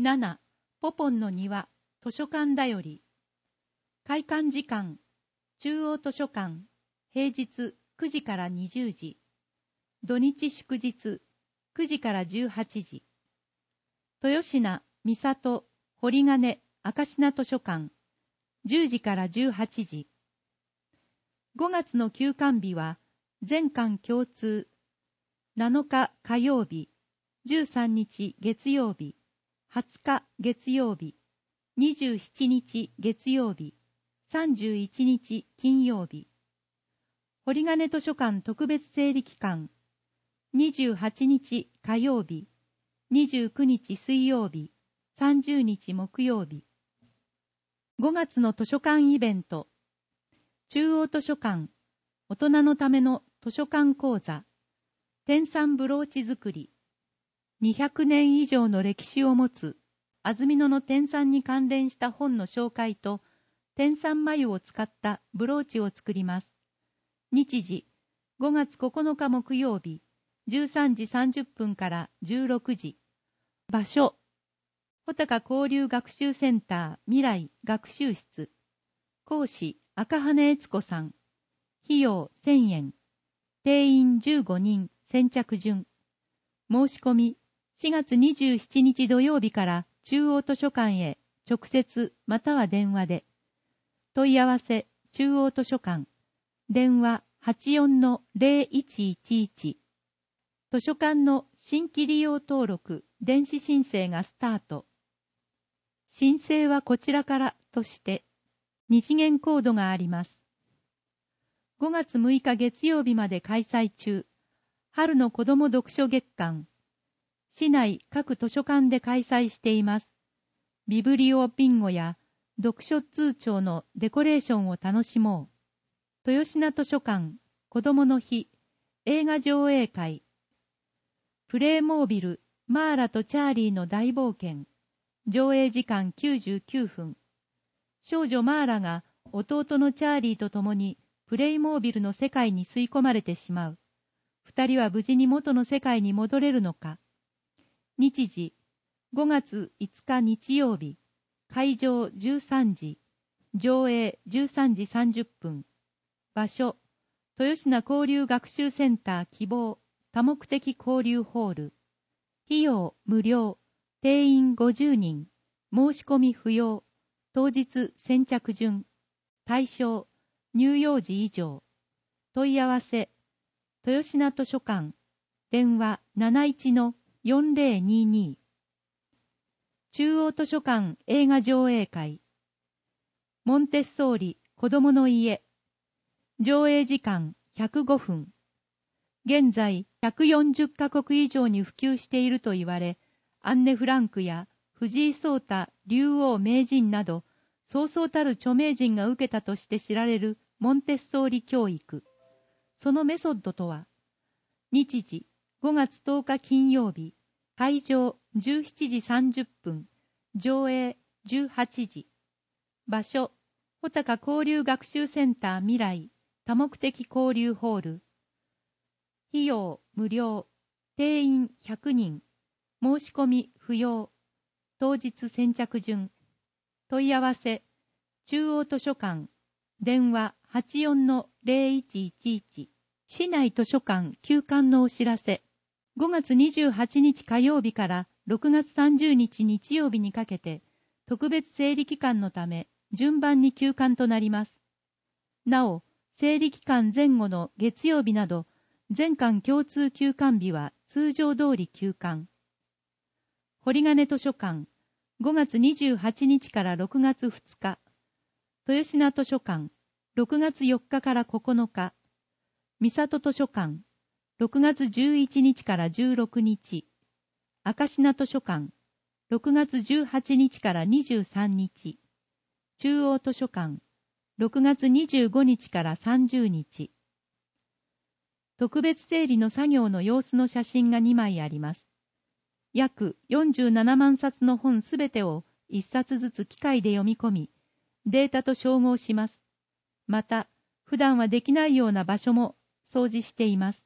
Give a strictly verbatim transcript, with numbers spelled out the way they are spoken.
なな. ポポンの庭図書館だより。開館時間、中央図書館、平日くじからにじゅうじ、土日祝日くじからじゅうはちじ。豊品、三郷、堀金、明科図書館、じゅうじからじゅうはちじ。ごがつの休館日は、全館共通、なのか火曜日、じゅうさんにち月曜日、はつか月曜日、にじゅうしちにち月曜日、さんじゅういちにち金曜日。堀金図書館特別整理期間、にじゅうはちにち火曜日、にじゅうくにち水曜日、さんじゅうにち木曜日。ごがつの図書館イベント、中央図書館、大人のための図書館講座、天蚕ブローチ作り。にひゃくねん以上の歴史を持つ安曇野の天蚕に関連した本の紹介と天蚕繭を使ったブローチを作ります。日時ごがつここのか木曜日じゅうさんじさんじゅっぷんからじゅうろくじ。場所穂高交流学習センター未来学習室。講師赤羽悦子さん。費用せんえん。定員じゅうごにん。先着順。申し込みしがつにじゅうしちにち土曜日から中央図書館へ直接または電話で。問い合わせ中央図書館。電話 はちよんのゼロいちいちいち。図書館の新規利用登録電子申請がスタート。申請はこちらからとして二次元コードがあります。ごがつむいか月曜日まで開催中。春の子ども読書月間。市内各図書館で開催しています。ビブリオビンゴや読書通帳のデコレーションを楽しもう。豊品図書館、子どもの日、映画上映会。プレイモービル、マーラとチャーリーの大冒険。上映時間きゅうじゅうきゅうふん。少女マーラが弟のチャーリーと共にプレイモービルの世界に吸い込まれてしまう。二人は無事に元の世界に戻れるのか。日時ごがついつか日曜日。会場じゅうさんじ。上映じゅうさんじさんじゅっぷん。場所豊品交流学習センター希望多目的交流ホール。費用無料。定員ごじゅうにん。申し込み不要。当日先着順。対象乳幼児以上。問い合わせ豊品図書館。電話 なないちのよんぜろにに。中央図書館映画上映会。モンテッソーリ子どもの家。上映時間ひゃくごふん。現在ひゃくよんじゅっかこく以上に普及していると言われ、アンネ・フランクや藤井聡太竜王名人など、そうそうたる著名人が受けたとして知られるモンテッソーリ教育。そのメソッドとは、日時ごがつとおか金曜日。会場じゅうしちじさんじゅっぷん。上映じゅうはちじ。場所穂高交流学習センター未来多目的交流ホール。費用無料。定員ひゃくにん。申し込み不要。当日先着順。問い合わせ中央図書館。電話 はちよんのゼロいちいちいち。市内図書館休館のお知らせ。ごがつにじゅうはちにち火曜日からろくがつさんじゅうにち日曜日にかけて、特別整理期間のため順番に休館となります。なお、整理期間前後の月曜日など、全館共通休館日は通常通り休館。堀金図書館、ごがつにじゅうはちにちからろくがつふつか。豊品図書館、ろくがつよっかからここのか。三郷図書館、ろくがつじゅういちにちからじゅうろくにち。明科図書館、ろくがつじゅうはちにちからにじゅうさんにち。中央図書館、ろくがつにじゅうごにちからさんじゅうにち。特別整理の作業の様子の写真がにまいあります。約よんじゅうななまんさつの本すべてをいっさつずつ機械で読み込み、データと照合します。また、普段はできないような場所も掃除しています。